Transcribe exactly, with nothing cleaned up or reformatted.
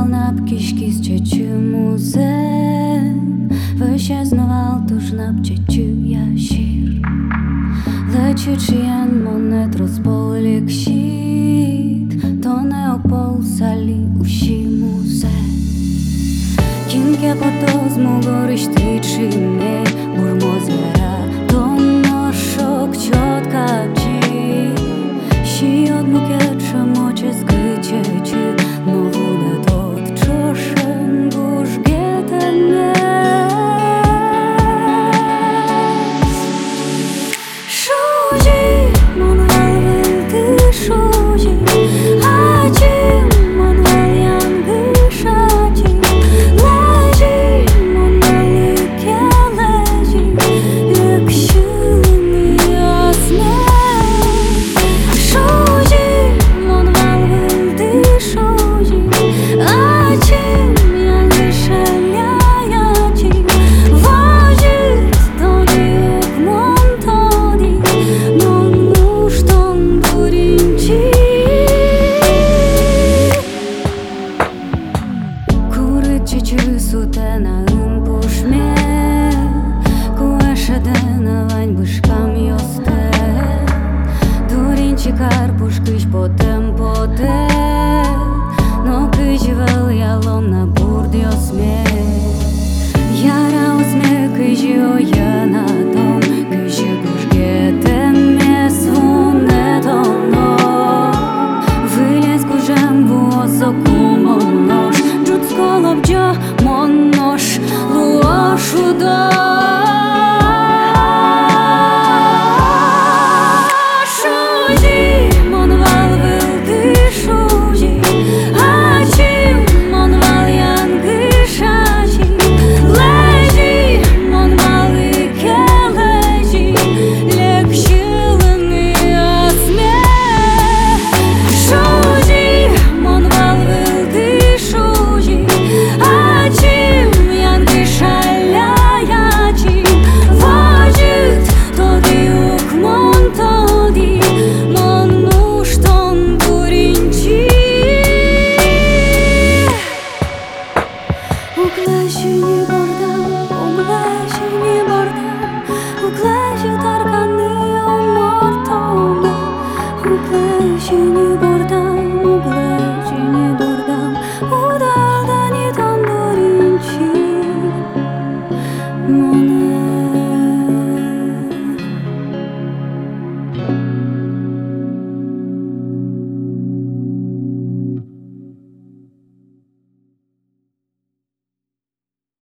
napkiškis čečiu muze Wysieznował tuż na pcieciu jasir Leciecian monet rozpolik sit To neopol sali uši muze Kinke potos mugoriš triči me Burmozera To nošok čotka pči Și odmucheță moce zgâceci Nu vune tot čošen bușghetene Šuži, man vēl vilti šuži Ači, man vēl jangi šači Leži, man vēl ikke leži Ekšini jasne Sutena în pușme Cu așa de năvani bâșcam ioste Durinci car pușcâși potem pote No câși văl ialom na burdi osme Iara osme câși o iana dom Câși bușghete me svune tono Vylez cu jambu oso cumonoș Джут сколобджа моннош луашу да